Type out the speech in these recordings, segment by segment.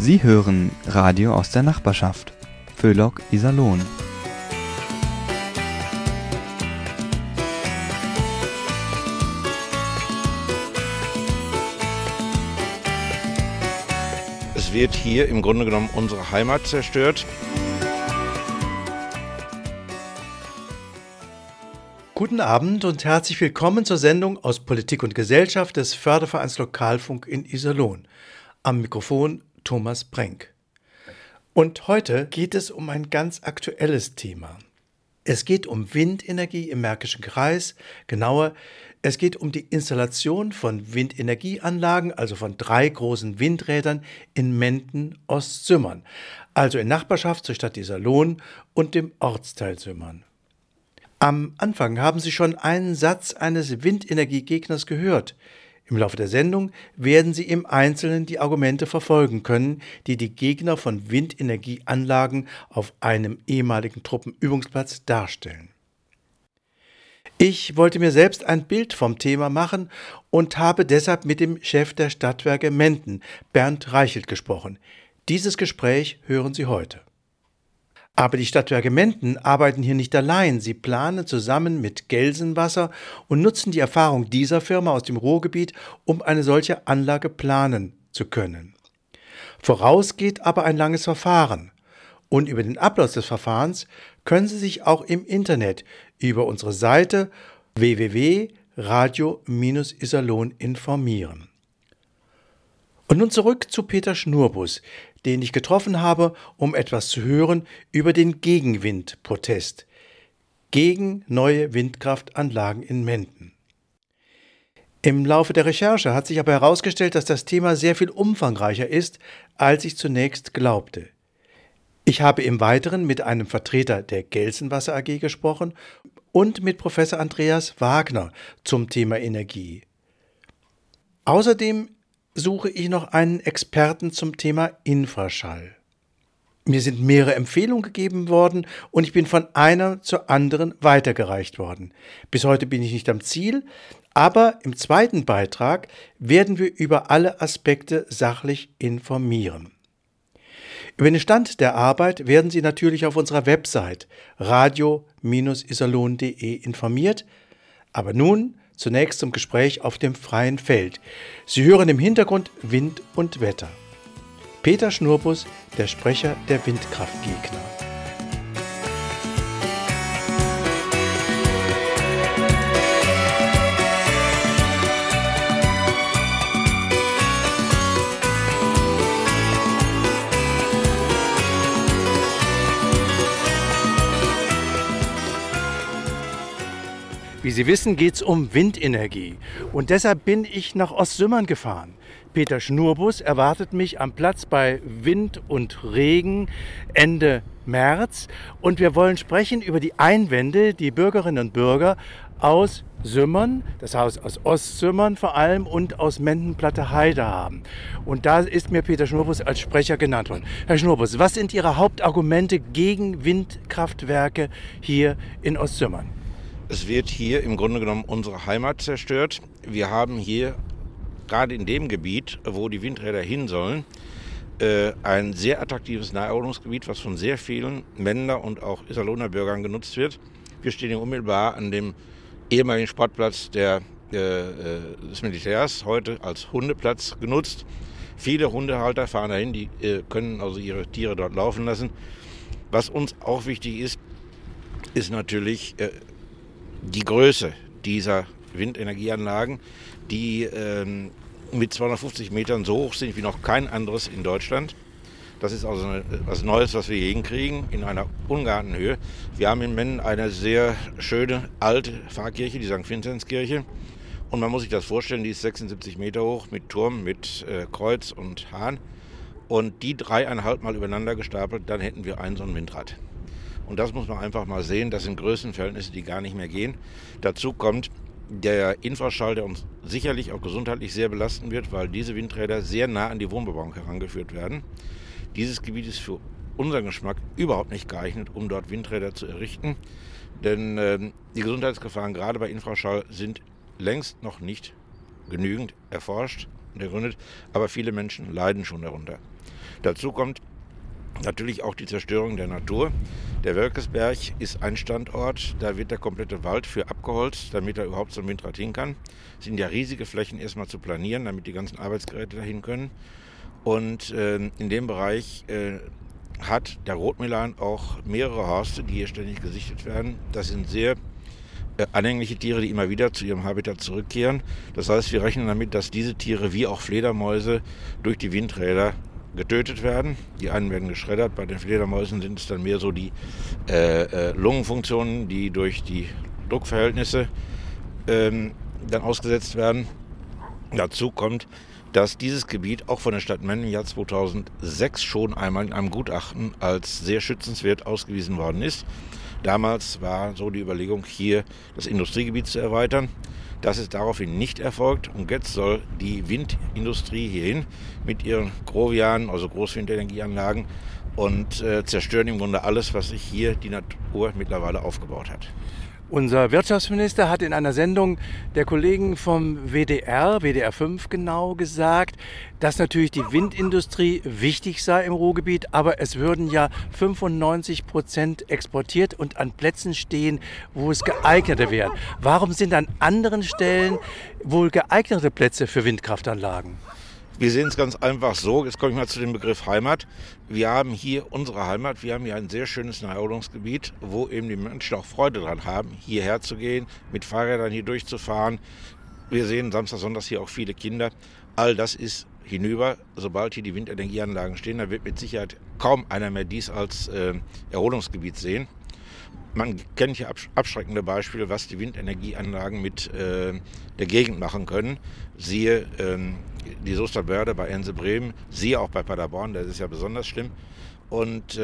Sie hören Radio aus der Nachbarschaft. Föhlock Iserlohn. Es wird hier im Grunde genommen unsere Heimat zerstört. Guten Abend und herzlich willkommen zur Sendung aus Politik und Gesellschaft des Fördervereins Lokalfunk in Iserlohn. Am Mikrofon Thomas Brenk. Und heute geht es um ein ganz aktuelles Thema. Es geht um Windenergie im Märkischen Kreis, genauer, es geht um die Installation von Windenergieanlagen, also von 3 großen Windrädern in Menden, Ostsümmern, also in Nachbarschaft zur Stadt Iserlohn und dem Ortsteil Sümmern. Am Anfang haben Sie schon einen Satz eines Windenergiegegners gehört. Im Laufe der Sendung werden Sie im Einzelnen die Argumente verfolgen können, die die Gegner von Windenergieanlagen auf einem ehemaligen Truppenübungsplatz darstellen. Ich wollte mir selbst ein Bild vom Thema machen und habe deshalb mit dem Chef der Stadtwerke Menden, Bernd Reichelt, gesprochen. Dieses Gespräch hören Sie heute. Aber die Stadtwerke Menden arbeiten hier nicht allein. Sie planen zusammen mit Gelsenwasser und nutzen die Erfahrung dieser Firma aus dem Ruhrgebiet, um eine solche Anlage planen zu können. Voraus geht aber ein langes Verfahren. Und über den Ablauf des Verfahrens können Sie sich auch im Internet über unsere Seite www.radio-iserlohn informieren. Und nun zurück zu Peter Schnurbus, den ich getroffen habe, um etwas zu hören über den Gegenwindprotest gegen neue Windkraftanlagen in Menden. Im Laufe der Recherche hat sich aber herausgestellt, dass das Thema sehr viel umfangreicher ist, als ich zunächst glaubte. Ich habe im Weiteren mit einem Vertreter der Gelsenwasser AG gesprochen und mit Professor Andreas Wagner zum Thema Energie. Außerdem suche ich noch einen Experten zum Thema Infraschall. Mir sind mehrere Empfehlungen gegeben worden und ich bin von einer zur anderen weitergereicht worden. Bis heute bin ich nicht am Ziel, aber im zweiten Beitrag werden wir über alle Aspekte sachlich informieren. Über den Stand der Arbeit werden Sie natürlich auf unserer Website radio-iserlohn.de informiert, aber nun zunächst zum Gespräch auf dem freien Feld. Sie hören im Hintergrund Wind und Wetter. Peter Schnurbus, der Sprecher der Windkraftgegner. Wie Sie wissen, geht es um Windenergie und deshalb bin ich nach Ostsümmern gefahren. Peter Schnurbus erwartet mich am Platz bei Wind und Regen Ende März und wir wollen sprechen über die Einwände, die Bürgerinnen und Bürger aus Sümmern, das heißt aus Ostsümmern vor allem und aus Menden-Platte-Heide haben. Und da ist mir Peter Schnurbus als Sprecher genannt worden. Herr Schnurbus, was sind Ihre Hauptargumente gegen Windkraftwerke hier in Ostsümmern? Es wird hier im Grunde genommen unsere Heimat zerstört. Wir haben hier, gerade in dem Gebiet, wo die Windräder hin sollen, ein sehr attraktives Naherholungsgebiet, was von sehr vielen Mender und auch Iserlohner Bürgern genutzt wird. Wir stehen hier unmittelbar an dem ehemaligen Sportplatz des Militärs, heute als Hundeplatz genutzt. Viele Hundehalter fahren dahin, die können also ihre Tiere dort laufen lassen. Was uns auch wichtig ist, ist natürlich die Größe dieser Windenergieanlagen, die mit 250 Metern so hoch sind wie noch kein anderes in Deutschland. Das ist also was Neues, was wir hier hinkriegen, in einer ungeahnten Höhe. Wir haben in Menden eine sehr schöne alte Pfarrkirche, die St. Vinzenzkirche. Und man muss sich das vorstellen, die ist 76 Meter hoch mit Turm, mit Kreuz und Hahn. Und die 3,5 Mal übereinander gestapelt, dann hätten wir ein so ein Windrad. Und das muss man einfach mal sehen, das sind Größenverhältnisse, die gar nicht mehr gehen. Dazu kommt der Infraschall, der uns sicherlich auch gesundheitlich sehr belasten wird, weil diese Windräder sehr nah an die Wohnbebauung herangeführt werden. Dieses Gebiet ist für unseren Geschmack überhaupt nicht geeignet, um dort Windräder zu errichten. Denn die Gesundheitsgefahren gerade bei Infraschall sind längst noch nicht genügend erforscht und ergründet, aber viele Menschen leiden schon darunter. Dazu kommt natürlich auch die Zerstörung der Natur. Der Wölkesberg ist ein Standort, da wird der komplette Wald für abgeholzt, damit er überhaupt zum Windrad hin kann. Es sind ja riesige Flächen erstmal zu planieren, damit die ganzen Arbeitsgeräte dahin können. Und in dem Bereich hat der Rotmilan auch mehrere Horste, die hier ständig gesichtet werden. Das sind sehr anhängliche Tiere, die immer wieder zu ihrem Habitat zurückkehren. Das heißt, wir rechnen damit, dass diese Tiere wie auch Fledermäuse durch die Windräder getötet werden. Die einen werden geschreddert, bei den Fledermäusen sind es dann mehr so die Lungenfunktionen, die durch die Druckverhältnisse dann ausgesetzt werden. Dazu kommt, dass dieses Gebiet auch von der Stadt Mennen im Jahr 2006 schon einmal in einem Gutachten als sehr schützenswert ausgewiesen worden ist. Damals war so die Überlegung, hier das Industriegebiet zu erweitern. Das ist daraufhin nicht erfolgt und jetzt soll die Windindustrie hierhin mit ihren Grovianen, also Großwindenergieanlagen, und zerstören im Grunde alles, was sich hier die Natur mittlerweile aufgebaut hat. Unser Wirtschaftsminister hat in einer Sendung der Kollegen vom WDR 5 genau gesagt, dass natürlich die Windindustrie wichtig sei im Ruhrgebiet, aber es würden ja 95% exportiert und an Plätzen stehen, wo es geeignete wären. Warum sind an anderen Stellen wohl geeignete Plätze für Windkraftanlagen? Wir sehen es ganz einfach so, jetzt komme ich mal zu dem Begriff Heimat. Wir haben hier unsere Heimat, wir haben hier ein sehr schönes Naherholungsgebiet, wo eben die Menschen auch Freude daran haben, hierher zu gehen, mit Fahrrädern hier durchzufahren. Wir sehen Samstag, Sonntag hier auch viele Kinder. All das ist hinüber. Sobald hier die Windenergieanlagen stehen, da wird mit Sicherheit kaum einer mehr dies als Erholungsgebiet sehen. Man kennt hier abschreckende Beispiele, was die Windenergieanlagen mit der Gegend machen können. Siehe die Soester Börde bei Ense-Bremen, siehe auch bei Paderborn, das ist ja besonders schlimm. Und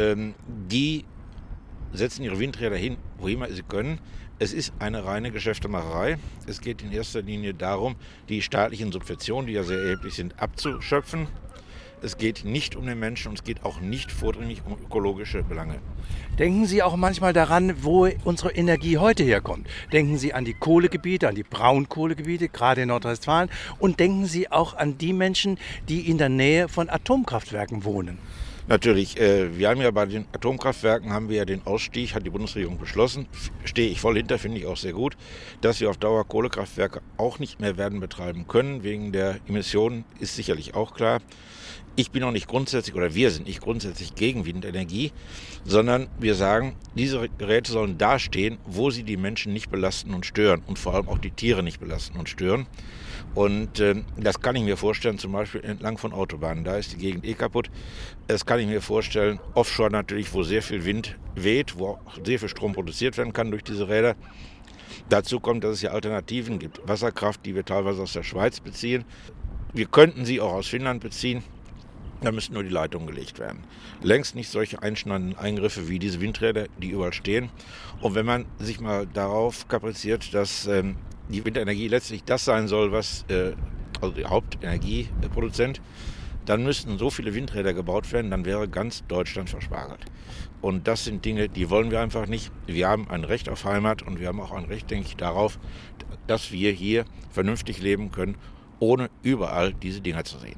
die setzen ihre Windräder hin, wo immer sie können. Es ist eine reine Geschäftemacherei. Es geht in erster Linie darum, die staatlichen Subventionen, die ja sehr erheblich sind, abzuschöpfen. Es geht nicht um den Menschen und es geht auch nicht vordringlich um ökologische Belange. Denken Sie auch manchmal daran, wo unsere Energie heute herkommt. Denken Sie an die Kohlegebiete, an die Braunkohlegebiete, gerade in Nordrhein-Westfalen. Und denken Sie auch an die Menschen, die in der Nähe von Atomkraftwerken wohnen. Natürlich, wir haben ja bei den Atomkraftwerken den Ausstieg, hat die Bundesregierung beschlossen, stehe ich voll hinter, finde ich auch sehr gut, dass wir auf Dauer Kohlekraftwerke auch nicht mehr werden betreiben können, wegen der Emissionen, ist sicherlich auch klar. Ich bin auch nicht grundsätzlich, oder wir sind nicht grundsätzlich gegen Windenergie, sondern wir sagen, diese Geräte sollen da stehen, wo sie die Menschen nicht belasten und stören und vor allem auch die Tiere nicht belasten und stören. Und das kann ich mir vorstellen, zum Beispiel entlang von Autobahnen. Da ist die Gegend kaputt. Das kann ich mir vorstellen, offshore natürlich, wo sehr viel Wind weht, wo auch sehr viel Strom produziert werden kann durch diese Räder. Dazu kommt, dass es ja Alternativen gibt. Wasserkraft, die wir teilweise aus der Schweiz beziehen. Wir könnten sie auch aus Finnland beziehen. Da müssten nur die Leitungen gelegt werden. Längst nicht solche einschneidenden Eingriffe wie diese Windräder, die überall stehen. Und wenn man sich mal darauf kapriziert, dass die Windenergie letztlich das sein soll, was also der Hauptenergieproduzent, dann müssten so viele Windräder gebaut werden, dann wäre ganz Deutschland verspargelt. Und das sind Dinge, die wollen wir einfach nicht. Wir haben ein Recht auf Heimat und wir haben auch ein Recht, denke ich, darauf, dass wir hier vernünftig leben können, ohne überall diese Dinger zu sehen.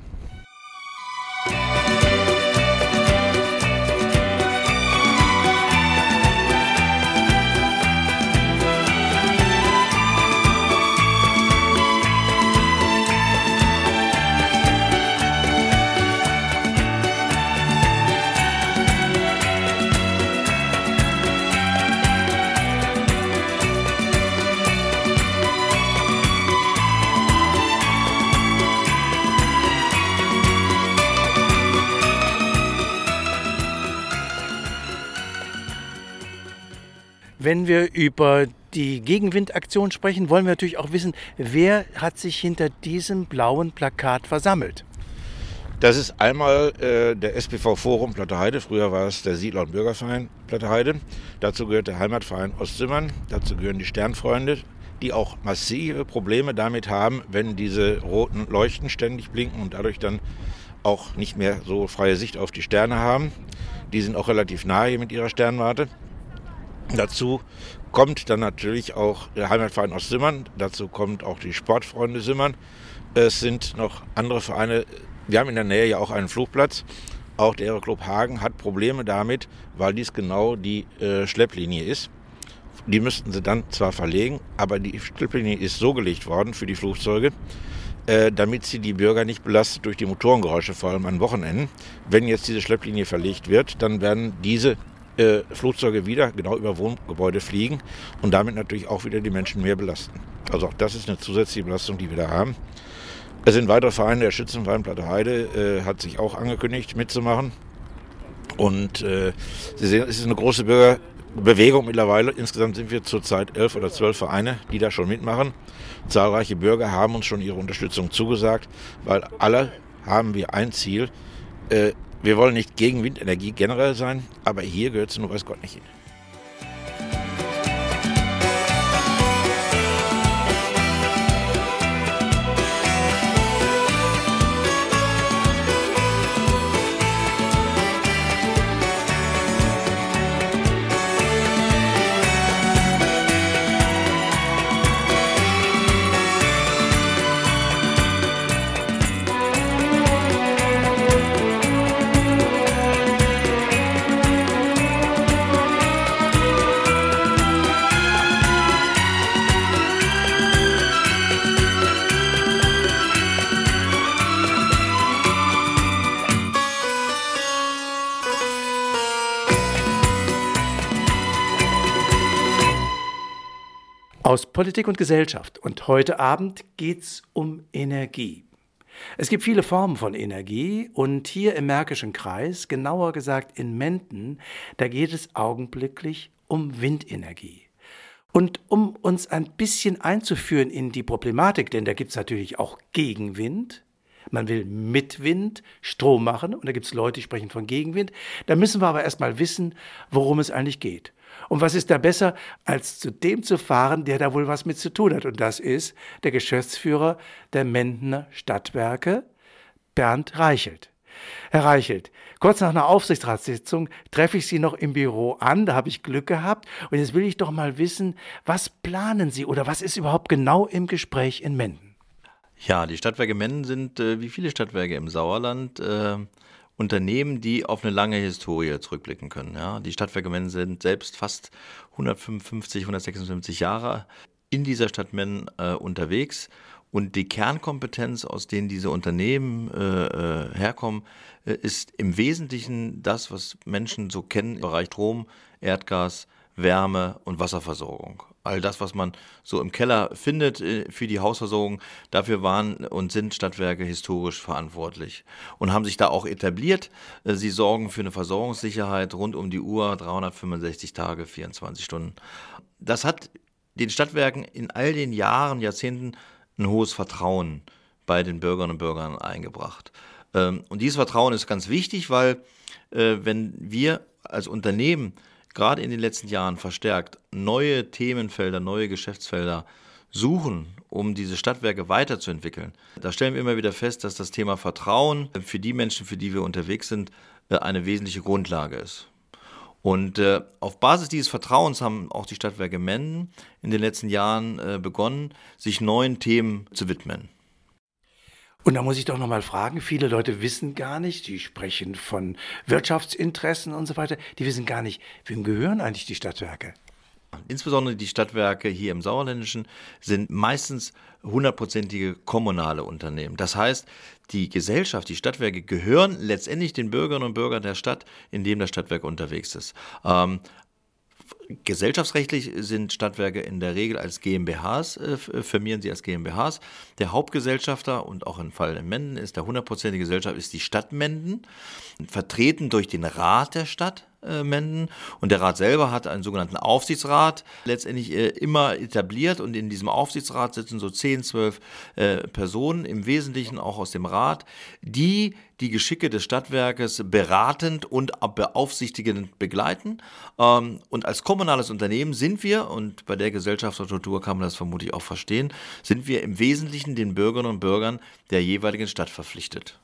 Wenn wir über die Gegenwindaktion sprechen, wollen wir natürlich auch wissen, wer hat sich hinter diesem blauen Plakat versammelt? Das ist einmal der SPV Forum Platteheide, früher war es der Siedler- und Bürgerverein Platteheide. Dazu gehört der Heimatverein Ostsimmern, dazu gehören die Sternfreunde, die auch massive Probleme damit haben, wenn diese roten Leuchten ständig blinken und dadurch dann auch nicht mehr so freie Sicht auf die Sterne haben. Die sind auch relativ nahe hier mit ihrer Sternwarte. Dazu kommt dann natürlich auch der Heimatverein aus Simmern, dazu kommt auch die Sportfreunde Simmern. Es sind noch andere Vereine, wir haben in der Nähe ja auch einen Flugplatz Auch der Aeroclub Hagen hat Probleme damit, weil dies genau die Schlepplinie ist. Die müssten sie dann zwar verlegen, aber die Schlepplinie ist so gelegt worden für die Flugzeuge, damit sie die Bürger nicht belastet durch die Motorengeräusche, vor allem an Wochenenden. Wenn jetzt diese Schlepplinie verlegt wird, dann werden diese Flugzeuge wieder genau über Wohngebäude fliegen und damit natürlich auch wieder die Menschen mehr belasten. Also auch das ist eine zusätzliche Belastung, die wir da haben. Es sind weitere Vereine, der Schützenverein Platteheide hat sich auch angekündigt mitzumachen. Und Sie sehen, es ist eine große Bürgerbewegung mittlerweile. Insgesamt sind wir zurzeit 11 oder 12 Vereine, die da schon mitmachen. Zahlreiche Bürger haben uns schon ihre Unterstützung zugesagt, weil alle haben wir ein Ziel. Wir wollen nicht gegen Windenergie generell sein, aber hier gehört sie nur weiß Gott nicht hin. Aus Politik und Gesellschaft. Und heute Abend geht's um Energie. Es gibt viele Formen von Energie und hier im Märkischen Kreis, genauer gesagt in Menden, da geht es augenblicklich um Windenergie. Und um uns ein bisschen einzuführen in die Problematik, denn da gibt es natürlich auch Gegenwind, man will mit Wind Strom machen und da gibt es Leute, die sprechen von Gegenwind, da müssen wir aber erstmal wissen, worum es eigentlich geht. Und was ist da besser, als zu dem zu fahren, der da wohl was mit zu tun hat? Und das ist der Geschäftsführer der Mendener Stadtwerke, Bernd Reichelt. Herr Reichelt, kurz nach einer Aufsichtsratssitzung treffe ich Sie noch im Büro an, da habe ich Glück gehabt. Und jetzt will ich doch mal wissen, was planen Sie oder was ist überhaupt genau im Gespräch in Menden? Ja, die Stadtwerke Menden sind, wie viele Stadtwerke im Sauerland, Unternehmen, die auf eine lange Historie zurückblicken können. Ja. Die Stadtwerke Menden sind selbst fast 155, 156 Jahre in dieser Stadt Menden unterwegs. Und die Kernkompetenz, aus denen diese Unternehmen herkommen, ist im Wesentlichen das, was Menschen so kennen im Bereich Strom, Erdgas, Wärme und Wasserversorgung. All das, was man so im Keller findet für die Hausversorgung, dafür waren und sind Stadtwerke historisch verantwortlich und haben sich da auch etabliert. Sie sorgen für eine Versorgungssicherheit rund um die Uhr, 365 Tage, 24 Stunden. Das hat den Stadtwerken in all den Jahren, Jahrzehnten ein hohes Vertrauen bei den Bürgerinnen und Bürgern eingebracht. Und dieses Vertrauen ist ganz wichtig, weil wenn wir als Unternehmen gerade in den letzten Jahren verstärkt neue Themenfelder, neue Geschäftsfelder suchen, um diese Stadtwerke weiterzuentwickeln, da stellen wir immer wieder fest, dass das Thema Vertrauen für die Menschen, für die wir unterwegs sind, eine wesentliche Grundlage ist. Und auf Basis dieses Vertrauens haben auch die Stadtwerke Menden in den letzten Jahren begonnen, sich neuen Themen zu widmen. Und da muss ich doch nochmal fragen, viele Leute wissen gar nicht, die sprechen von Wirtschaftsinteressen und so weiter, die wissen gar nicht, wem gehören eigentlich die Stadtwerke? Insbesondere die Stadtwerke hier im Sauerländischen sind meistens 100%ige kommunale Unternehmen. Das heißt, die Gesellschaft, die Stadtwerke gehören letztendlich den Bürgerinnen und Bürgern der Stadt, in dem das Stadtwerk unterwegs ist. Gesellschaftsrechtlich sind Stadtwerke in der Regel als GmbHs, firmieren sie als GmbHs. Der Hauptgesellschafter und auch im Fall in Menden ist der 100%ige Gesellschaft ist die Stadt Menden, vertreten durch den Rat der Stadt Menden. Und der Rat selber hat einen sogenannten Aufsichtsrat letztendlich immer etabliert. Und in diesem Aufsichtsrat sitzen so 10, 12 Personen, im Wesentlichen auch aus dem Rat, die die Geschicke des Stadtwerkes beratend und beaufsichtigend begleiten. Und als kommunales Unternehmen sind wir, und bei der Gesellschafterstruktur kann man das vermutlich auch verstehen, sind wir im Wesentlichen den Bürgerinnen und Bürgern der jeweiligen Stadt verpflichtet.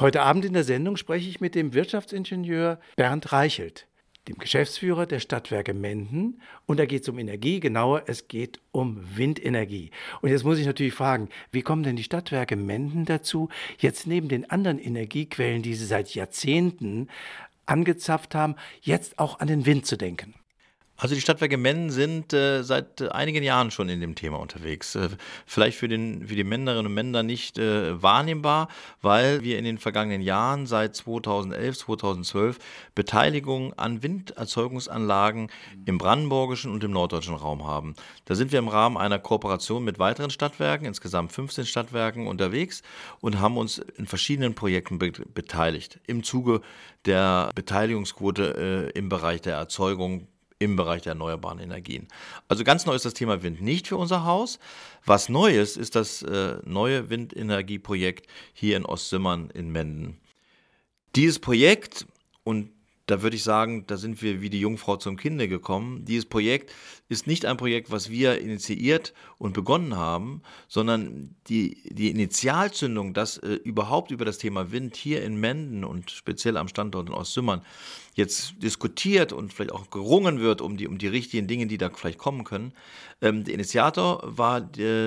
Heute Abend in der Sendung spreche ich mit dem Wirtschaftsingenieur Bernd Reichelt, dem Geschäftsführer der Stadtwerke Menden. Und da geht es um Energie, genauer, es geht um Windenergie. Und jetzt muss ich natürlich fragen, wie kommen denn die Stadtwerke Menden dazu, jetzt neben den anderen Energiequellen, die sie seit Jahrzehnten angezapft haben, jetzt auch an den Wind zu denken? Also die Stadtwerke Menden sind seit einigen Jahren schon in dem Thema unterwegs. Vielleicht für die Menderinnen und Mender nicht wahrnehmbar, weil wir in den vergangenen Jahren seit 2011, 2012 Beteiligung an Winderzeugungsanlagen im brandenburgischen und im norddeutschen Raum haben. Da sind wir im Rahmen einer Kooperation mit weiteren Stadtwerken, insgesamt 15 Stadtwerken unterwegs und haben uns in verschiedenen Projekten beteiligt. Im Zuge der Beteiligungsquote im Bereich der Erzeugung, im Bereich der erneuerbaren Energien. Also ganz neu ist das Thema Wind nicht für unser Haus. Was Neues ist das neue Windenergieprojekt hier in Ostsimmern in Menden. Dieses Projekt, und da würde ich sagen, da sind wir wie die Jungfrau zum Kinde gekommen. Dieses Projekt ist nicht ein Projekt, was wir initiiert und begonnen haben, sondern die Initialzündung, dass überhaupt über das Thema Wind hier in Menden und speziell am Standort in Ostsimmern jetzt diskutiert und vielleicht auch gerungen wird um die richtigen Dinge, die da vielleicht kommen können. Der Initiator war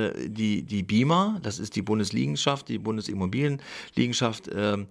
die BIMA, das ist die Bundesliegenschaft, die Bundesimmobilienliegenschaft,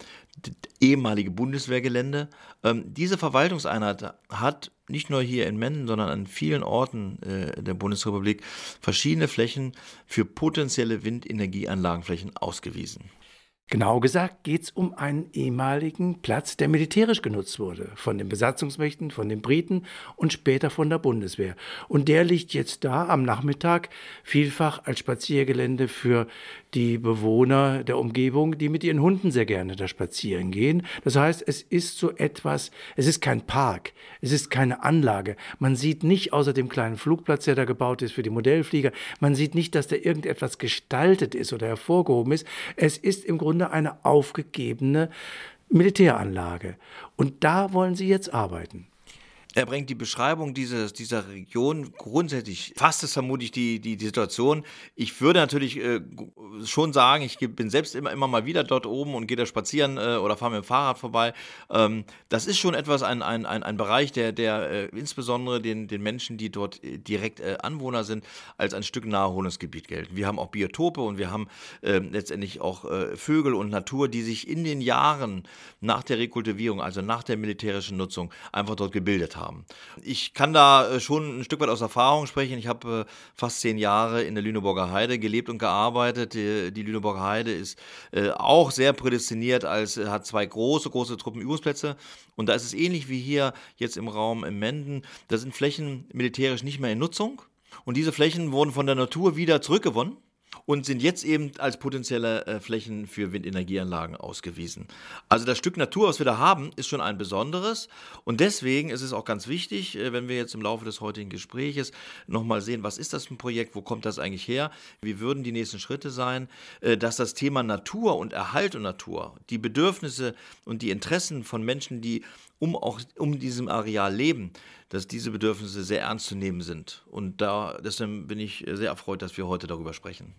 ehemalige Bundeswehrgelände. Diese Verwaltungseinheit hat nicht nur hier in Menden, sondern an vielen Orten der Bundesrepublik verschiedene Flächen für potenzielle Windenergieanlagenflächen ausgewiesen. Genau gesagt geht es um einen ehemaligen Platz, der militärisch genutzt wurde, von den Besatzungsmächten, von den Briten und später von der Bundeswehr. Und der liegt jetzt da am Nachmittag vielfach als Spaziergelände für die Bewohner der Umgebung, die mit ihren Hunden sehr gerne da spazieren gehen. Das heißt, es ist so etwas, es ist kein Park, es ist keine Anlage. Man sieht nicht außer dem kleinen Flugplatz, der da gebaut ist für die Modellflieger, man sieht nicht, dass da irgendetwas gestaltet ist oder hervorgehoben ist. Es ist im Grunde eine aufgegebene Militäranlage. Und da wollen Sie jetzt arbeiten. Er bringt die Beschreibung dieser Region grundsätzlich, fasst es vermutlich die Situation. Ich würde natürlich schon sagen, ich bin selbst immer mal wieder dort oben und gehe da spazieren oder fahre mit dem Fahrrad vorbei. Das ist schon etwas, ein Bereich, der insbesondere den Menschen, die dort direkt Anwohner sind, als ein Stück Naherholungsgebiet gelten. Wir haben auch Biotope und wir haben letztendlich auch Vögel und Natur, die sich in den Jahren nach der Rekultivierung, also nach der militärischen Nutzung, einfach dort gebildet haben. Ich kann da schon ein Stück weit aus Erfahrung sprechen. Ich habe fast 10 Jahre in der Lüneburger Heide gelebt und gearbeitet. Die Lüneburger Heide ist auch sehr prädestiniert, hat 2 große Truppenübungsplätze. Und da ist es ähnlich wie hier jetzt im Raum im Menden. Da sind Flächen militärisch nicht mehr in Nutzung. Und diese Flächen wurden von der Natur wieder zurückgewonnen und sind jetzt eben als potenzielle Flächen für Windenergieanlagen ausgewiesen. Also das Stück Natur, was wir da haben, ist schon ein besonderes. Und deswegen ist es auch ganz wichtig, wenn wir jetzt im Laufe des heutigen Gespräches nochmal sehen, was ist das für ein Projekt, wo kommt das eigentlich her, wie würden die nächsten Schritte sein, dass das Thema Natur und Erhalt und Natur, die Bedürfnisse und die Interessen von Menschen, die um diesem Areal leben, dass diese Bedürfnisse sehr ernst zu nehmen sind. Und deswegen bin ich sehr erfreut, dass wir heute darüber sprechen.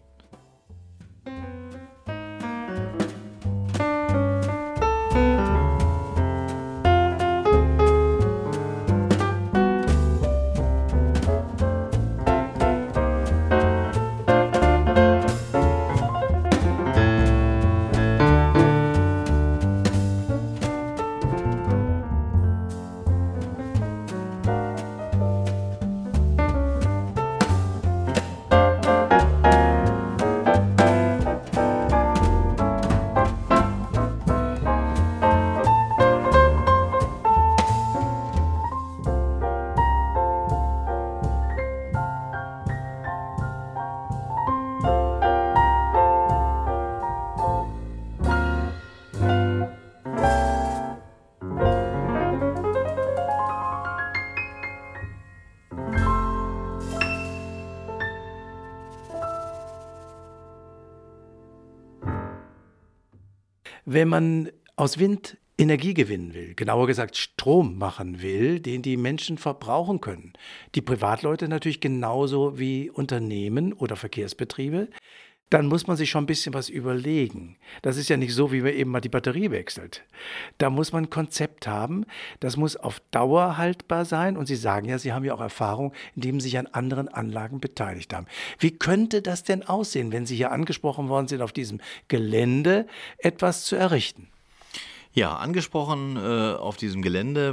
Wenn man aus Wind Energie gewinnen will, genauer gesagt Strom machen will, den die Menschen verbrauchen können, die Privatleute natürlich genauso wie Unternehmen oder Verkehrsbetriebe, dann muss man sich schon ein bisschen was überlegen. Das ist ja nicht so, wie man eben mal die Batterie wechselt. Da muss man ein Konzept haben, das muss auf Dauer haltbar sein. Und Sie sagen ja, Sie haben ja auch Erfahrung, indem Sie sich an anderen Anlagen beteiligt haben. Wie könnte das denn aussehen, wenn Sie hier angesprochen worden sind, auf diesem Gelände etwas zu errichten? Ja, angesprochen auf diesem Gelände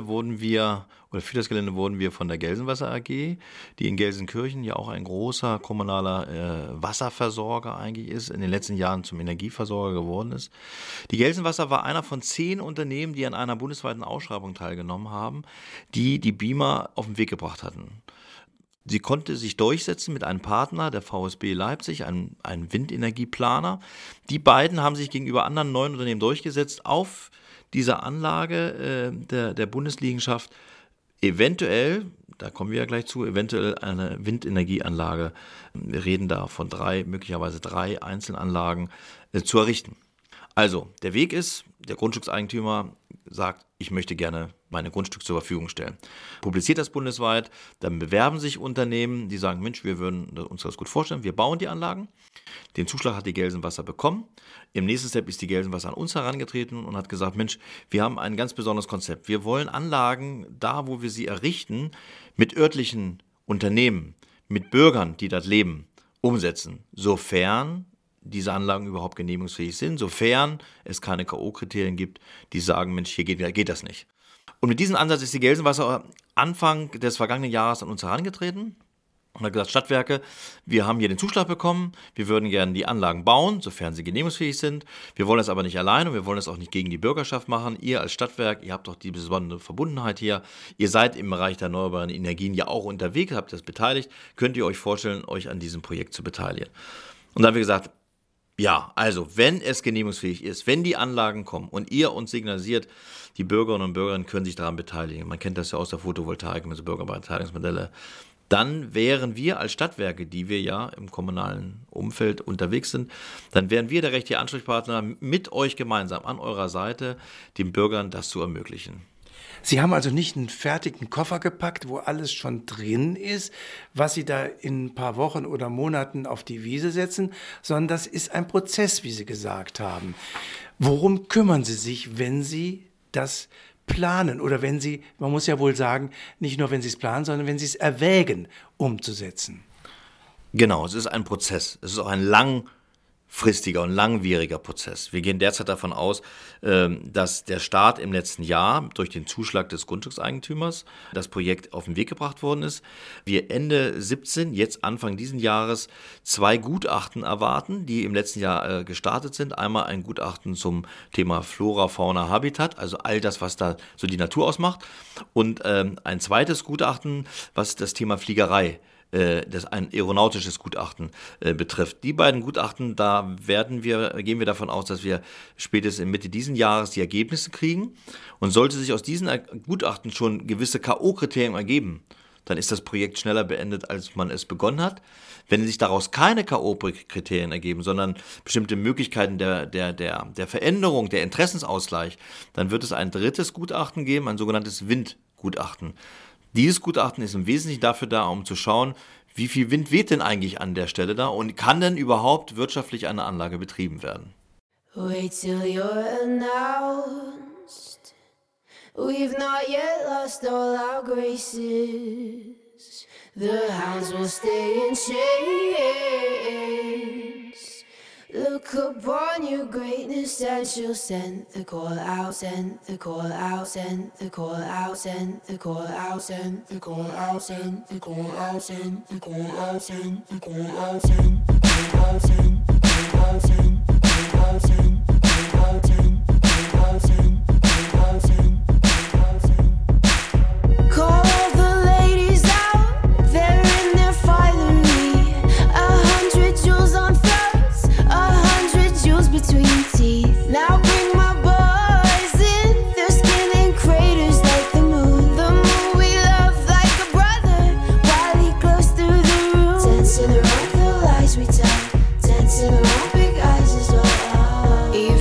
für das Gelände wurden wir von der Gelsenwasser AG, die in Gelsenkirchen ja auch ein großer kommunaler Wasserversorger eigentlich ist, in den letzten Jahren zum Energieversorger geworden ist. Die Gelsenwasser war einer von 10 Unternehmen, die an einer bundesweiten Ausschreibung teilgenommen haben, die die Beamer auf den Weg gebracht hatten. Sie konnte sich durchsetzen mit einem Partner, der VSB Leipzig, ein Windenergieplaner. Die beiden haben sich gegenüber anderen 9 Unternehmen durchgesetzt, auf dieser Anlage der Bundesliegenschaft eventuell, da kommen wir ja gleich zu, eventuell eine Windenergieanlage, wir reden da von möglicherweise 3 Einzelanlagen, zu errichten. Also, der Weg ist, der Grundstückseigentümer sagt, ich möchte gerne meine Grundstücke zur Verfügung stellen. Publiziert das bundesweit, dann bewerben sich Unternehmen, die sagen, Mensch, wir würden uns das gut vorstellen, wir bauen die Anlagen. Den Zuschlag hat die Gelsenwasser bekommen. Im nächsten Step ist die Gelsenwasser an uns herangetreten und hat gesagt, Mensch, wir haben ein ganz besonderes Konzept. Wir wollen Anlagen, da wo wir sie errichten, mit örtlichen Unternehmen, mit Bürgern, die dort leben, umsetzen, sofern diese Anlagen überhaupt genehmigungsfähig sind, sofern es keine K.O.-Kriterien gibt, die sagen, Mensch, hier geht das nicht. Und mit diesem Ansatz ist die Gelsenwasser Anfang des vergangenen Jahres an uns herangetreten und hat gesagt, Stadtwerke, wir haben hier den Zuschlag bekommen, wir würden gerne die Anlagen bauen, sofern sie genehmigungsfähig sind. Wir wollen das aber nicht alleine und wir wollen das auch nicht gegen die Bürgerschaft machen. Ihr als Stadtwerk, ihr habt doch die besondere Verbundenheit hier. Ihr seid im Bereich der erneuerbaren Energien ja auch unterwegs, habt das beteiligt. Könnt ihr euch vorstellen, euch an diesem Projekt zu beteiligen? Und dann haben wir gesagt, ja, also wenn es genehmigungsfähig ist, wenn die Anlagen kommen und ihr uns signalisiert, die Bürgerinnen und Bürger können sich daran beteiligen, man kennt das ja aus der Photovoltaik mit so Bürgerbeteiligungsmodelle, dann wären wir als Stadtwerke, die wir ja im kommunalen Umfeld unterwegs sind, dann wären wir der rechtliche Ansprechpartner mit euch gemeinsam an eurer Seite, den Bürgern das zu ermöglichen. Sie haben also nicht einen fertigen Koffer gepackt, wo alles schon drin ist, was Sie da in ein paar Wochen oder Monaten auf die Wiese setzen, sondern das ist ein Prozess, wie Sie gesagt haben. Worum kümmern Sie sich, wenn Sie das planen oder wenn Sie, man muss ja wohl sagen, nicht nur wenn Sie es planen, sondern wenn Sie es erwägen, umzusetzen? Genau, es ist ein Prozess. Es ist auch ein langfristiger und langwieriger Prozess. Wir gehen derzeit davon aus, dass der Staat im letzten Jahr durch den Zuschlag des Grundstückseigentümers das Projekt auf den Weg gebracht worden ist. Wir Ende 17, jetzt Anfang diesen Jahres, 2 Gutachten erwarten, die im letzten Jahr gestartet sind. Einmal ein Gutachten zum Thema Flora, Fauna, Habitat, also all das, was da so die Natur ausmacht. Und ein zweites Gutachten, was das Thema Fliegerei, das ein aeronautisches Gutachten betrifft. Die beiden Gutachten, da gehen wir davon aus, dass wir spätestens in Mitte diesen Jahres die Ergebnisse kriegen. Und sollte sich aus diesen Gutachten schon gewisse K.O.-Kriterien ergeben, dann ist das Projekt schneller beendet, als man es begonnen hat. Wenn sich daraus keine K.O.-Kriterien ergeben, sondern bestimmte Möglichkeiten der Veränderung, der Interessensausgleich, dann wird es ein drittes Gutachten geben, ein sogenanntes Windgutachten. Dieses Gutachten ist im Wesentlichen dafür da, um zu schauen, wie viel Wind weht denn eigentlich an der Stelle da und kann denn überhaupt wirtschaftlich eine Anlage betrieben werden. Wait till you're announced. We've not yet lost all our graces. The hounds will stay in chains. Look upon your greatness and she'll send the call out, send the call out, send the call out, send the call out, send the call out, send the call out, send the call out, send the call out, send the call out, send the call out, send the call out, send the call out, send the call out, send the call out, send the call out, send. Call the ladies out, they're in their finery. 100 jewels on throats, 100 jewels between teeth. Now bring my boys in, their skin in craters like the moon. The moon we love like a brother, while he glows through the room. Dancing around the lies we tell, dancing around big eyes as well. Even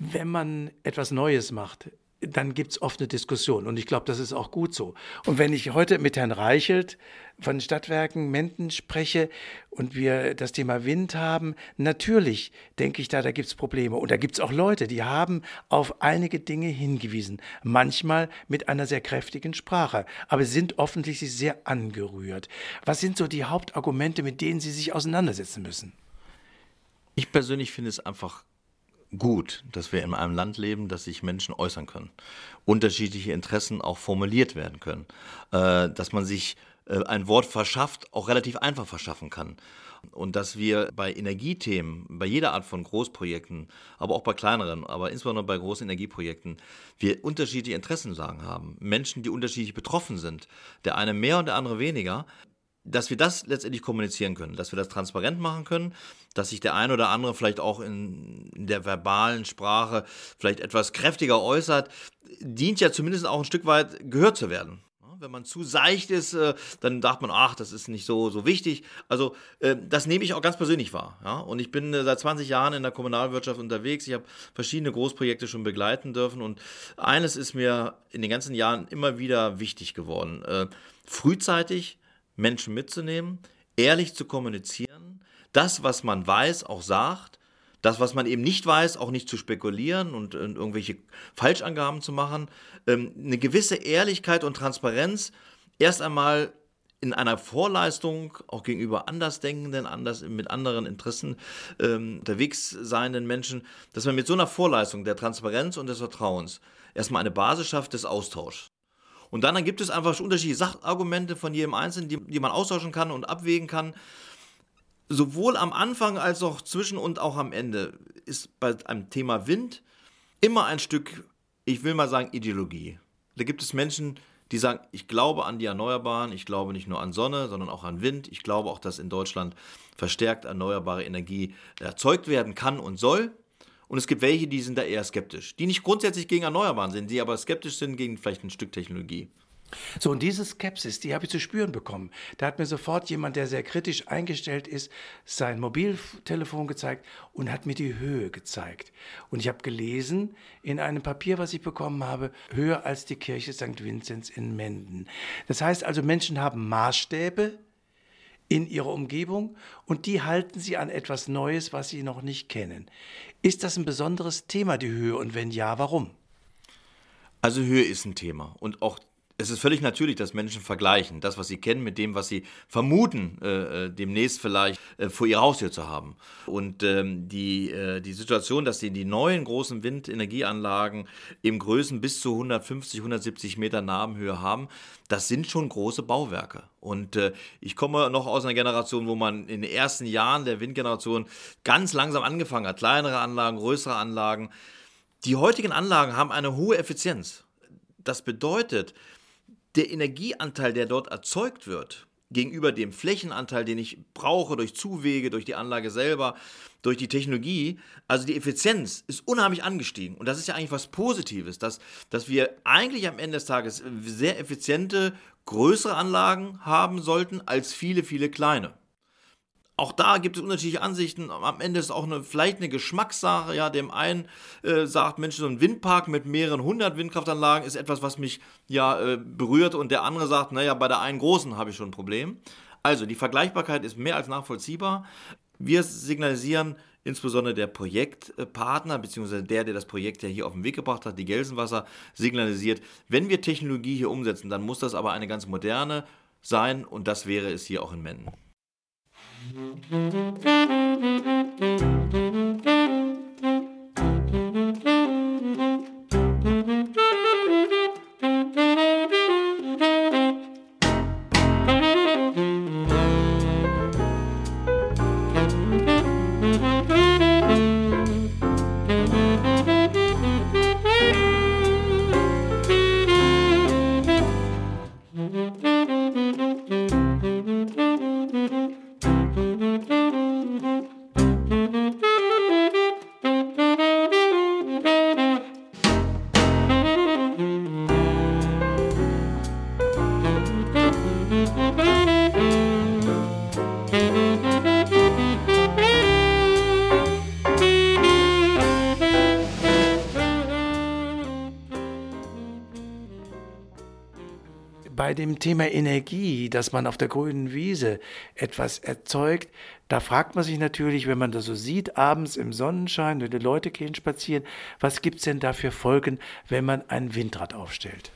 wenn man etwas Neues macht, dann gibt es oft eine Diskussion und ich glaube, das ist auch gut so. Und wenn ich heute mit Herrn Reichelt von den Stadtwerken Menden spreche und wir das Thema Wind haben, natürlich denke ich da gibt es Probleme. Und da gibt es auch Leute, die haben auf einige Dinge hingewiesen, manchmal mit einer sehr kräftigen Sprache, aber sind offensichtlich sehr angerührt. Was sind so die Hauptargumente, mit denen Sie sich auseinandersetzen müssen? Ich persönlich finde es einfach gut, dass wir in einem Land leben, dass sich Menschen äußern können, unterschiedliche Interessen auch formuliert werden können, dass man sich ein Wort verschafft, auch relativ einfach verschaffen kann. Und dass wir bei Energiethemen, bei jeder Art von Großprojekten, aber auch bei kleineren, aber insbesondere bei großen Energieprojekten, wir unterschiedliche Interessenlagen haben. Menschen, die unterschiedlich betroffen sind, der eine mehr und der andere weniger, dass wir das letztendlich kommunizieren können, dass wir das transparent machen können, dass sich der eine oder andere vielleicht auch in der verbalen Sprache vielleicht etwas kräftiger äußert, dient ja zumindest auch ein Stück weit gehört zu werden. Wenn man zu seicht ist, dann sagt man, ach, das ist nicht so wichtig. Also das nehme ich auch ganz persönlich wahr. Ja? Und ich bin seit 20 Jahren in der Kommunalwirtschaft unterwegs. Ich habe verschiedene Großprojekte schon begleiten dürfen. Und eines ist mir in den ganzen Jahren immer wieder wichtig geworden. Frühzeitig Menschen mitzunehmen, ehrlich zu kommunizieren, das, was man weiß, auch sagt, das, was man eben nicht weiß, auch nicht zu spekulieren und irgendwelche Falschangaben zu machen, eine gewisse Ehrlichkeit und Transparenz erst einmal in einer Vorleistung, auch gegenüber Andersdenkenden, mit anderen Interessen unterwegs seienden Menschen, dass man mit so einer Vorleistung der Transparenz und des Vertrauens erstmal eine Basis schafft des Austauschs. Und dann gibt es einfach unterschiedliche Sachargumente von jedem Einzelnen, die man austauschen kann und abwägen kann. Sowohl am Anfang als auch zwischen und auch am Ende ist bei einem Thema Wind immer ein Stück, ich will mal sagen, Ideologie. Da gibt es Menschen, die sagen, ich glaube an die Erneuerbaren, ich glaube nicht nur an Sonne, sondern auch an Wind. Ich glaube auch, dass in Deutschland verstärkt erneuerbare Energie erzeugt werden kann und soll. Und es gibt welche, die sind da eher skeptisch, die nicht grundsätzlich gegen Erneuerbaren sind, die aber skeptisch sind gegen vielleicht ein Stück Technologie. So, und diese Skepsis, die habe ich zu spüren bekommen. Da hat mir sofort jemand, der sehr kritisch eingestellt ist, sein Mobiltelefon gezeigt und hat mir die Höhe gezeigt. Und ich habe gelesen in einem Papier, was ich bekommen habe, höher als die Kirche St. Vinzenz in Menden. Das heißt also, Menschen haben Maßstäbe in ihrer Umgebung und die halten sie an etwas Neues, was sie noch nicht kennen. Ist das ein besonderes Thema, die Höhe, und wenn ja, warum? Also Höhe ist ein Thema und auch es ist völlig natürlich, dass Menschen vergleichen, das, was sie kennen, mit dem, was sie vermuten, demnächst vielleicht vor ihrer Haustür zu haben. Und die Situation, dass sie die neuen großen Windenergieanlagen im Größen bis zu 150, 170 Meter Nabenhöhe haben, das sind schon große Bauwerke. Und ich komme noch aus einer Generation, wo man in den ersten Jahren der Windgeneration ganz langsam angefangen hat, kleinere Anlagen, größere Anlagen. Die heutigen Anlagen haben eine hohe Effizienz. Das bedeutet, der Energieanteil, der dort erzeugt wird, gegenüber dem Flächenanteil, den ich brauche durch Zuwege, durch die Anlage selber, durch die Technologie, also die Effizienz ist unheimlich angestiegen. Und das ist ja eigentlich was Positives, dass wir eigentlich am Ende des Tages sehr effiziente, größere Anlagen haben sollten als viele, viele kleine. Auch da gibt es unterschiedliche Ansichten. Am Ende ist es auch vielleicht eine Geschmackssache. Ja, dem einen sagt, Mensch, so ein Windpark mit mehreren 100 Windkraftanlagen ist etwas, was mich berührt. Und der andere sagt, naja, bei der einen großen habe ich schon ein Problem. Also die Vergleichbarkeit ist mehr als nachvollziehbar. Wir signalisieren, insbesondere der Projektpartner, beziehungsweise der das Projekt ja hier auf den Weg gebracht hat, die Gelsenwasser, signalisiert, wenn wir Technologie hier umsetzen, dann muss das aber eine ganz moderne sein. Und das wäre es hier auch in Menden. bei dem Thema Energie, dass man auf der grünen Wiese etwas erzeugt, da fragt man sich natürlich, wenn man das so sieht, abends im Sonnenschein, wenn die Leute gehen spazieren, was gibt es denn da für Folgen, wenn man ein Windrad aufstellt?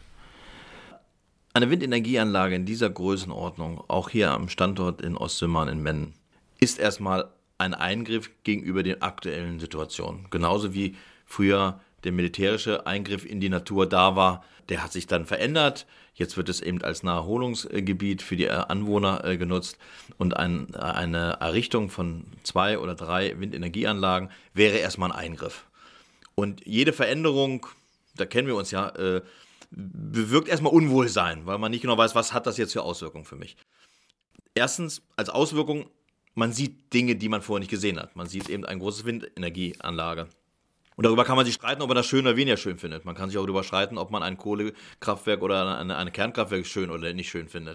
Eine Windenergieanlage in dieser Größenordnung, auch hier am Standort in Ostfildern in Mennen, ist erstmal ein Eingriff gegenüber den aktuellen Situationen. Genauso wie früher der militärische Eingriff in die Natur da war, der hat sich dann verändert. Jetzt wird es eben als Naherholungsgebiet für die Anwohner genutzt und eine Errichtung von 2 oder 3 Windenergieanlagen wäre erstmal ein Eingriff. Und jede Veränderung, da kennen wir uns ja, bewirkt erstmal Unwohlsein, weil man nicht genau weiß, was hat das jetzt für Auswirkungen für mich. Erstens, als Auswirkung, man sieht Dinge, die man vorher nicht gesehen hat. Man sieht eben eine große Windenergieanlage. Und darüber kann man sich streiten, ob man das schön oder weniger schön findet. Man kann sich auch darüber streiten, ob man ein Kohlekraftwerk oder eine Kernkraftwerk schön oder nicht schön findet.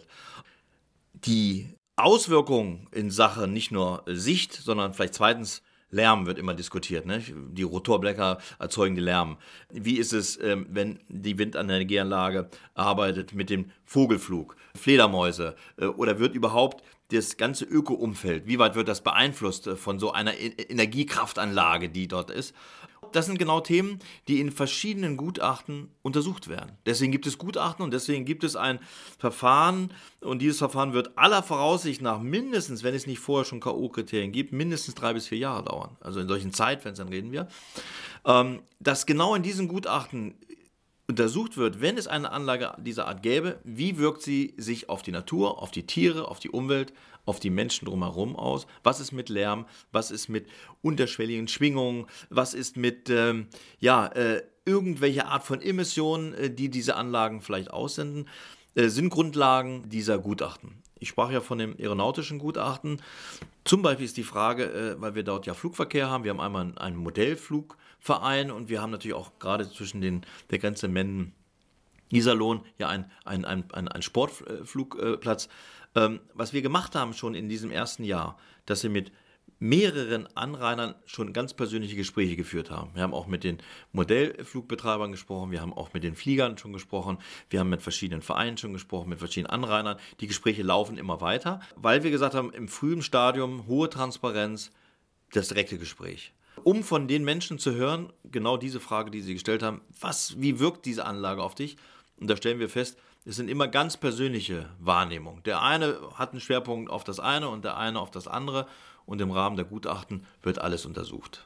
Die Auswirkungen in Sachen nicht nur Sicht, sondern vielleicht zweitens Lärm wird immer diskutiert. Ne? Die Rotorblätter erzeugen die Lärm. Wie ist es, wenn die Windenergieanlage arbeitet mit dem Vogelflug, Fledermäuse oder wird überhaupt das ganze Öko-Umfeld, wie weit wird das beeinflusst von so einer Energiekraftanlage, die dort ist? Das sind genau Themen, die in verschiedenen Gutachten untersucht werden. Deswegen gibt es Gutachten und deswegen gibt es ein Verfahren und dieses Verfahren wird aller Voraussicht nach mindestens, wenn es nicht vorher schon K.O.-Kriterien gibt, mindestens 3 bis 4 Jahre dauern. Also in solchen Zeitfenstern reden wir. Dass genau in diesen Gutachten untersucht wird, wenn es eine Anlage dieser Art gäbe, wie wirkt sie sich auf die Natur, auf die Tiere, auf die Umwelt, auf die Menschen drumherum aus, was ist mit Lärm, was ist mit unterschwelligen Schwingungen, was ist mit irgendwelche Art von Emissionen, die diese Anlagen vielleicht aussenden, sind Grundlagen dieser Gutachten. Ich sprach ja von dem aeronautischen Gutachten. Zum Beispiel ist die Frage, weil wir dort ja Flugverkehr haben, wir haben einmal einen Modellflugverein und wir haben natürlich auch gerade zwischen der Grenze Mennen-Iserlohn ja einen Sportflugplatz. Was wir gemacht haben schon in diesem ersten Jahr, dass wir mit mehreren Anrainern schon ganz persönliche Gespräche geführt haben. Wir haben auch mit den Modellflugbetreibern gesprochen, wir haben auch mit den Fliegern schon gesprochen, wir haben mit verschiedenen Vereinen schon gesprochen, mit verschiedenen Anrainern. Die Gespräche laufen immer weiter, weil wir gesagt haben, im frühen Stadium hohe Transparenz, das direkte Gespräch. Um von den Menschen zu hören, genau diese Frage, die sie gestellt haben, wie wirkt diese Anlage auf dich? Und da stellen wir fest, es sind immer ganz persönliche Wahrnehmungen. Der eine hat einen Schwerpunkt auf das eine und der eine auf das andere. Und im Rahmen der Gutachten wird alles untersucht.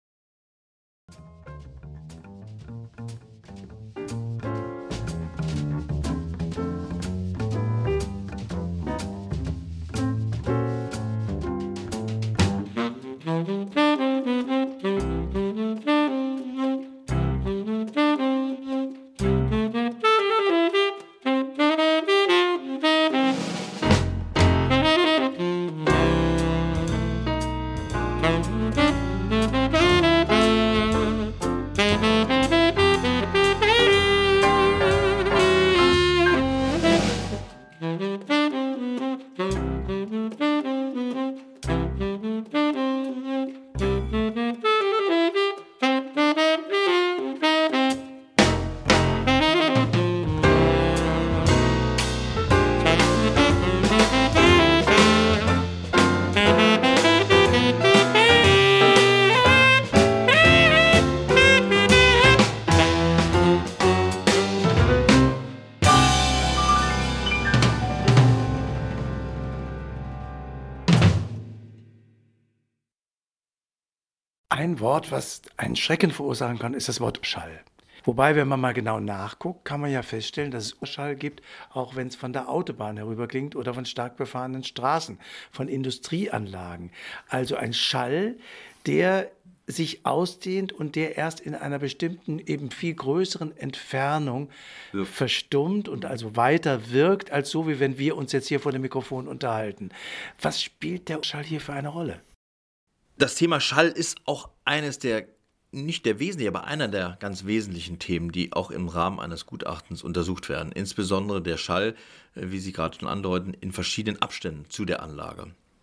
Ein Wort, was einen Schrecken verursachen kann, ist das Wort Schall. Wobei, wenn man mal genau nachguckt, kann man ja feststellen, dass es Schall gibt, auch wenn es von der Autobahn herüberklingt oder von stark befahrenen Straßen, von Industrieanlagen. Also ein Schall, der sich ausdehnt und der erst in einer bestimmten, eben viel größeren Entfernung verstummt und also weiter wirkt, als so, wie wenn wir uns jetzt hier vor dem Mikrofon unterhalten. Was spielt der Schall hier für eine Rolle? Das Thema Schall ist auch eines der, nicht der wesentliche, aber einer der ganz wesentlichen Themen, die auch im Rahmen eines Gutachtens untersucht werden. Insbesondere der Schall, wie Sie gerade schon andeuten, in verschiedenen Abständen zu der Anlage.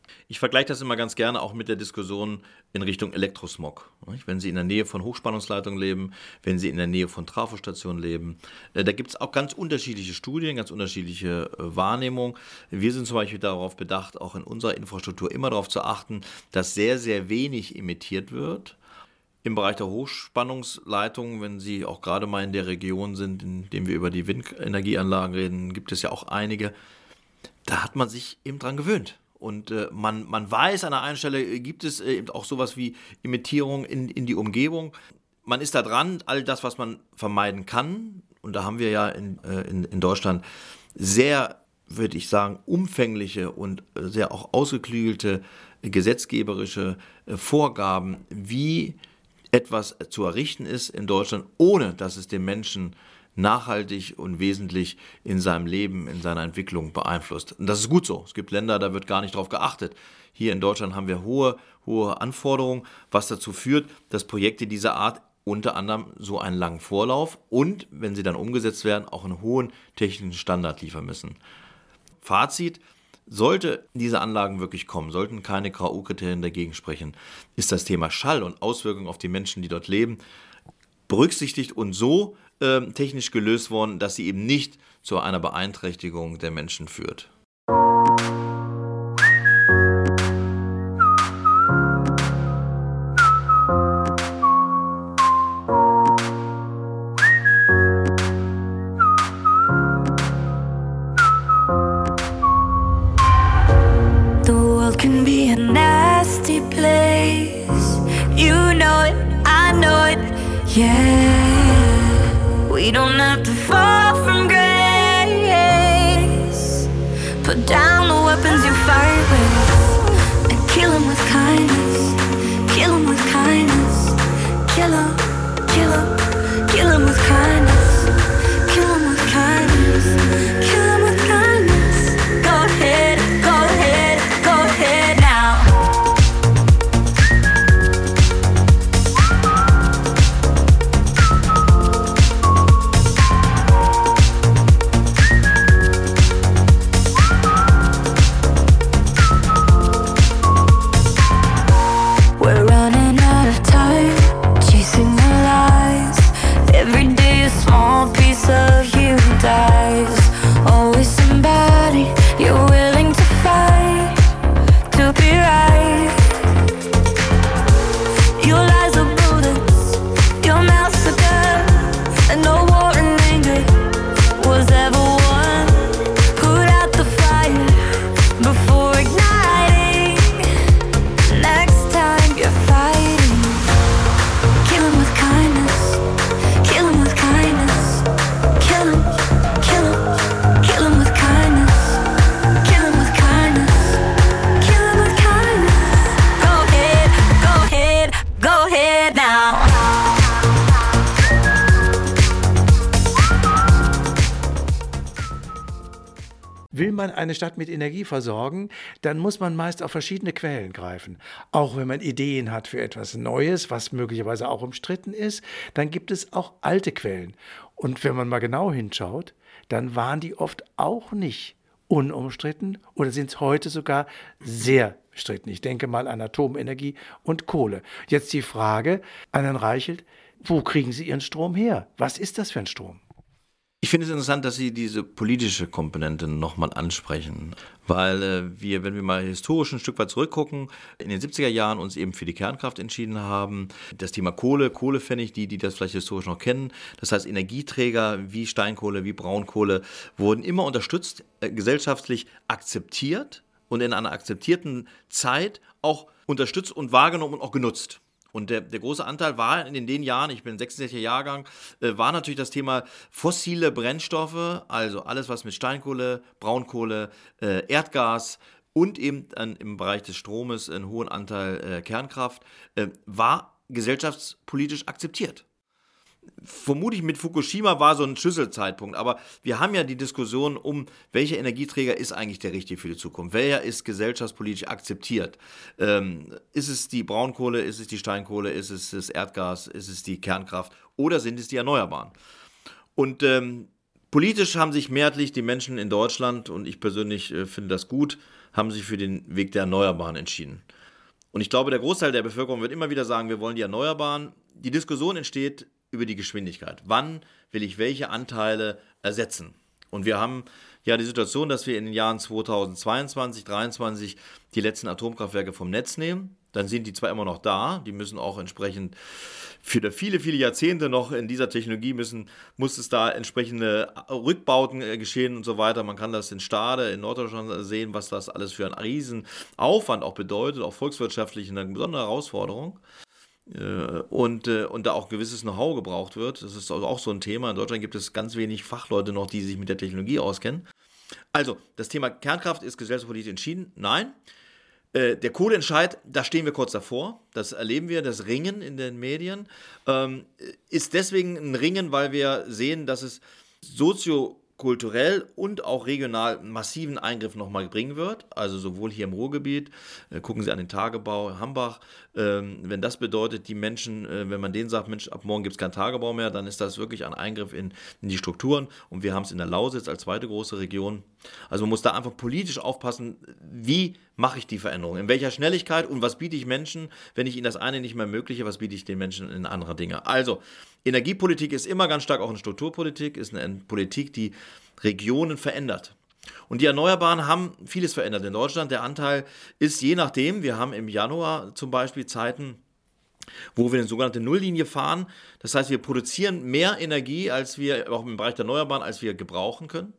Ich vergleiche das immer ganz gerne auch mit der Diskussion in Richtung Elektrosmog. Wenn Sie in der Nähe von Hochspannungsleitungen leben, wenn Sie in der Nähe von Trafostationen leben, da gibt es auch ganz unterschiedliche Studien, ganz unterschiedliche Wahrnehmungen. Wir sind zum Beispiel darauf bedacht, auch in unserer Infrastruktur immer darauf zu achten, dass sehr, sehr wenig emittiert wird. Im Bereich der Hochspannungsleitungen, wenn Sie auch gerade mal in der Region sind, in dem wir über die Windenergieanlagen reden, gibt es ja auch einige, da hat man sich eben dran gewöhnt. Und man weiß, an der einen Stelle gibt es eben auch sowas wie Imitierung in die Umgebung. Man ist da dran, all das, was man vermeiden kann. Und da haben wir ja in Deutschland sehr, würde ich sagen, umfängliche und sehr auch ausgeklügelte gesetzgeberische Vorgaben, wie etwas zu errichten ist in Deutschland, ohne dass es den Menschen nachhaltig und wesentlich in seinem Leben, in seiner Entwicklung beeinflusst. Und das ist gut so. Es gibt Länder, da wird gar nicht drauf geachtet. Hier in Deutschland haben wir hohe Anforderungen, was dazu führt, dass Projekte dieser Art unter anderem so einen langen Vorlauf und, wenn sie dann umgesetzt werden, auch einen hohen technischen Standard liefern müssen. Fazit: Sollte diese Anlagen wirklich kommen, sollten keine KU-Kriterien dagegen sprechen, ist das Thema Schall und Auswirkungen auf die Menschen, die dort leben, berücksichtigt und so technisch gelöst worden, dass sie eben nicht zu einer Beeinträchtigung der Menschen führt. The world can be a nasty place. You know it, I know it, yeah. We don't have to fall from grace. Put down the weapons you fight with and kill 'em with kindness. Kill 'em with kindness. Kill 'em, kill 'em, kill 'em with kindness. Kill 'em with kindness. Kill 'em with kindness. Go ahead, go ahead, go ahead now. We're running out of time, chasing the lies. Every day a small piece of you dies. Always somebody you're willing to fight to be right. Your lies are bullets, your mouth's a gun, and no war and anger was ever won. Put out the fire before igniting. Next time you're fighting, kill 'em with kindness. Kill 'em with kindness. Kill 'em, kill 'em, kill 'em with kindness. Kill 'em with kindness. Kill 'em with kindness. Go ahead, go ahead, go ahead now. Will man eine Stadt mit Energie versorgen, dann muss man meist auf verschiedene Quellen greifen. Auch wenn man Ideen hat für etwas Neues, was möglicherweise auch umstritten ist, dann gibt es auch alte Quellen. Und wenn man mal genau hinschaut, dann waren die oft auch nicht unumstritten oder sind es heute sogar sehr bestritten. Ich denke mal an Atomenergie und Kohle. Jetzt die Frage an Herrn Reichelt: Wo kriegen Sie Ihren Strom her? Was ist das für ein Strom? Ich finde es interessant, dass Sie diese politische Komponente nochmal ansprechen, weil wir, wenn wir mal historisch ein Stück weit zurückgucken, in den 70er Jahren uns eben für die Kernkraft entschieden haben. Das Thema Kohlepfennig, die das vielleicht historisch noch kennen, das heißt Energieträger wie Steinkohle, wie Braunkohle, wurden immer unterstützt, gesellschaftlich akzeptiert und in einer akzeptierten Zeit auch unterstützt und wahrgenommen und auch genutzt. Und der große Anteil war in den Jahren, ich bin 66er Jahrgang, war natürlich das Thema fossile Brennstoffe, also alles, was mit Steinkohle, Braunkohle, Erdgas und eben im Bereich des Stromes einen hohen Anteil Kernkraft, war gesellschaftspolitisch akzeptiert. Vermutlich mit Fukushima war so ein Schlüsselzeitpunkt, aber wir haben ja die Diskussion um, welcher Energieträger ist eigentlich der richtige für die Zukunft, welcher ist gesellschaftspolitisch akzeptiert. Ist es die Braunkohle, ist es die Steinkohle, ist es das Erdgas, ist es die Kernkraft oder sind es die Erneuerbaren? Und politisch haben sich mehrheitlich die Menschen in Deutschland, und ich persönlich finde das gut, haben sich für den Weg der Erneuerbaren entschieden. Und ich glaube, der Großteil der Bevölkerung wird immer wieder sagen, wir wollen die Erneuerbaren. Die Diskussion entsteht über die Geschwindigkeit. Wann will ich welche Anteile ersetzen? Und wir haben ja die Situation, dass wir in den Jahren 2022, 2023 die letzten Atomkraftwerke vom Netz nehmen. Dann sind die zwar immer noch da, die müssen auch entsprechend für viele, viele Jahrzehnte noch in dieser Technologie muss es da entsprechende Rückbauten geschehen und so weiter. Man kann das in Stade, in Norddeutschland sehen, was das alles für einen riesen Aufwand auch bedeutet, auch volkswirtschaftlich eine besondere Herausforderung. Und da auch gewisses Know-how gebraucht wird. Das ist auch so ein Thema. In Deutschland gibt es ganz wenig Fachleute noch, die sich mit der Technologie auskennen. Also, das Thema Kernkraft ist gesellschaftspolitisch entschieden? Nein. Der Kohleentscheid, da stehen wir kurz davor. Das erleben wir, das Ringen in den Medien. Ist deswegen ein Ringen, weil wir sehen, dass es soziokulturell und auch regional einen massiven Eingriff nochmal bringen wird. Also sowohl hier im Ruhrgebiet, gucken Sie an den Tagebau Hambach, wenn das bedeutet, die Menschen, wenn man denen sagt, Mensch, ab morgen gibt es keinen Tagebau mehr, dann ist das wirklich ein Eingriff in die Strukturen. Und wir haben es in der Lausitz als zweite große Region. Also man muss da einfach politisch aufpassen, wie mache ich die Veränderung, in welcher Schnelligkeit und was biete ich Menschen, wenn ich ihnen das eine nicht mehr ermögliche, was biete ich den Menschen in andere Dinge. Also Energiepolitik ist immer ganz stark auch eine Strukturpolitik, ist eine Politik, die Regionen verändert. Und die Erneuerbaren haben vieles verändert in Deutschland. Der Anteil ist je nachdem, wir haben im Januar zum Beispiel Zeiten, wo wir eine sogenannte Nulllinie fahren. Das heißt, wir produzieren mehr Energie, als wir auch im Bereich der Erneuerbaren, als wir gebrauchen können.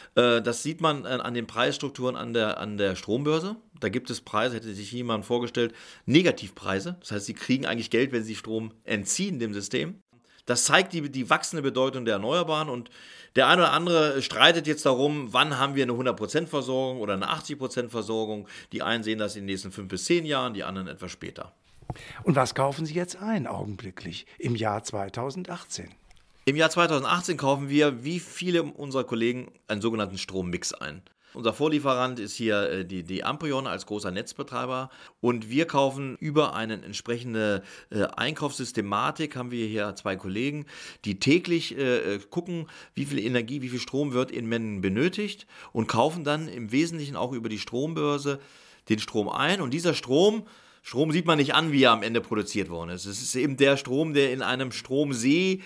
Das sieht man an den Preisstrukturen an der Strombörse. Da gibt es Preise, hätte sich jemand vorgestellt, Negativpreise. Das heißt, sie kriegen eigentlich Geld, wenn sie Strom entziehen dem System. Das zeigt die wachsende Bedeutung der Erneuerbaren und der eine oder andere streitet jetzt darum, wann haben wir eine 100% Versorgung oder eine 80% Versorgung. Die einen sehen das in den nächsten 5 bis 10 Jahren, die anderen etwas später. Und was kaufen Sie jetzt ein, augenblicklich, im Jahr 2018? Im Jahr 2018 kaufen wir, wie viele unserer Kollegen, einen sogenannten Strommix ein. Unser Vorlieferant ist hier die Amprion als großer Netzbetreiber und wir kaufen über eine entsprechende Einkaufssystematik, haben wir hier 2 Kollegen, die täglich gucken, wie viel Energie, wie viel Strom wird in Mengen benötigt und kaufen dann im Wesentlichen auch über die Strombörse den Strom ein und dieser Strom sieht man nicht an, wie er am Ende produziert worden ist. Es ist eben der Strom, der in einem Stromsee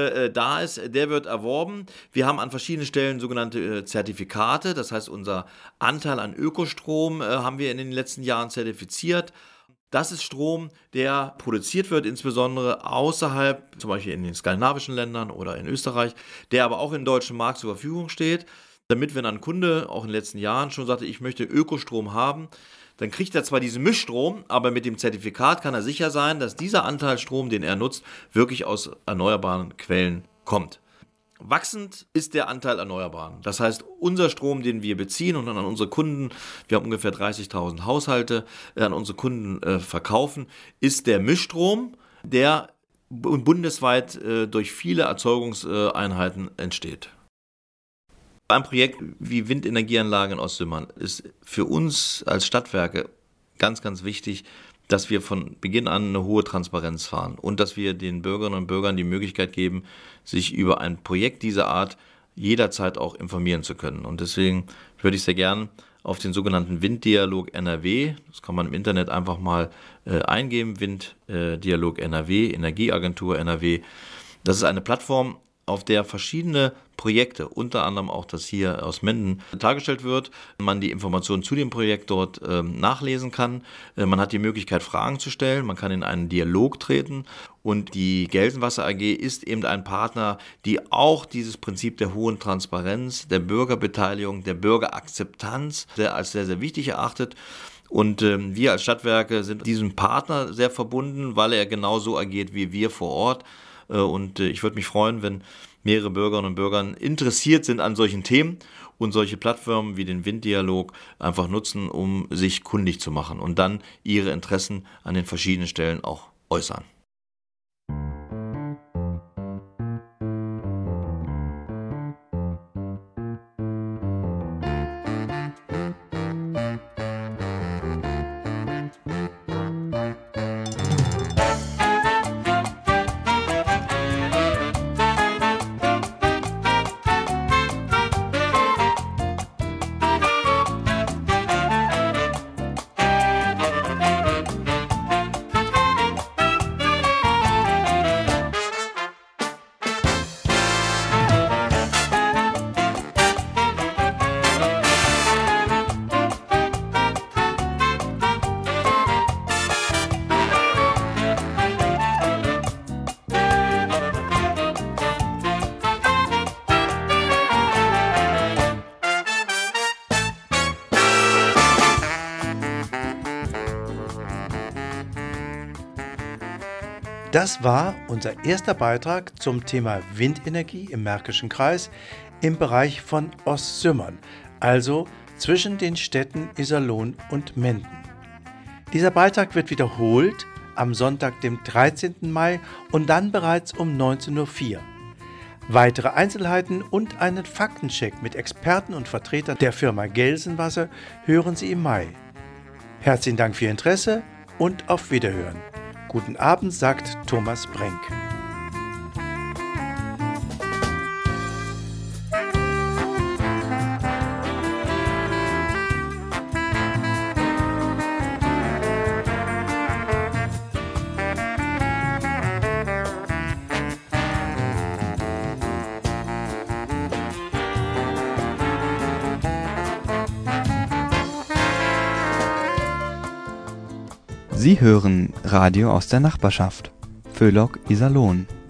da ist, der wird erworben. Wir haben an verschiedenen Stellen sogenannte Zertifikate, das heißt, unser Anteil an Ökostrom haben wir in den letzten Jahren zertifiziert. Das ist Strom, der produziert wird, insbesondere außerhalb, zum Beispiel in den skandinavischen Ländern oder in Österreich, der aber auch im deutschen Markt zur Verfügung steht, damit, wenn ein Kunde auch in den letzten Jahren schon sagte, ich möchte Ökostrom haben, dann kriegt er zwar diesen Mischstrom, aber mit dem Zertifikat kann er sicher sein, dass dieser Anteil Strom, den er nutzt, wirklich aus erneuerbaren Quellen kommt. Wachsend ist der Anteil Erneuerbaren. Das heißt, unser Strom, den wir beziehen und dann an unsere Kunden, wir haben ungefähr 30.000 Haushalte, an unsere Kunden verkaufen, ist der Mischstrom, der bundesweit durch viele Erzeugungseinheiten entsteht. Ein Projekt wie Windenergieanlagen in Ostfriesland ist für uns als Stadtwerke ganz, ganz wichtig, dass wir von Beginn an eine hohe Transparenz fahren und dass wir den Bürgerinnen und Bürgern die Möglichkeit geben, sich über ein Projekt dieser Art jederzeit auch informieren zu können. Und deswegen würde ich sehr gern auf den sogenannten Winddialog NRW, das kann man im Internet einfach mal eingeben, Winddialog NRW, Energieagentur NRW. Das ist eine Plattform, auf der verschiedene Projekte, unter anderem auch das hier aus Menden, dargestellt wird. Man die Informationen zu dem Projekt dort nachlesen kann. Man hat die Möglichkeit, Fragen zu stellen. Man kann in einen Dialog treten. Und die Gelsenwasser AG ist eben ein Partner, die auch dieses Prinzip der hohen Transparenz, der Bürgerbeteiligung, der Bürgerakzeptanz als sehr, sehr wichtig erachtet. Und wir als Stadtwerke sind diesem Partner sehr verbunden, weil er genauso agiert wie wir vor Ort. Und ich würde mich freuen, wenn mehrere Bürgerinnen und Bürger interessiert sind an solchen Themen und solche Plattformen wie den Winddialog einfach nutzen, um sich kundig zu machen und dann ihre Interessen an den verschiedenen Stellen auch äußern. Das war unser erster Beitrag zum Thema Windenergie im Märkischen Kreis im Bereich von Ostsümmern, also zwischen den Städten Iserlohn und Menden. Dieser Beitrag wird wiederholt am Sonntag, dem 13. Mai und dann bereits um 19:04 Uhr. Weitere Einzelheiten und einen Faktencheck mit Experten und Vertretern der Firma Gelsenwasser hören Sie im Mai. Herzlichen Dank für Ihr Interesse und auf Wiederhören. Guten Abend, sagt Thomas Brenk. Sie hören Radio aus der Nachbarschaft. Föhlock Iserlohn.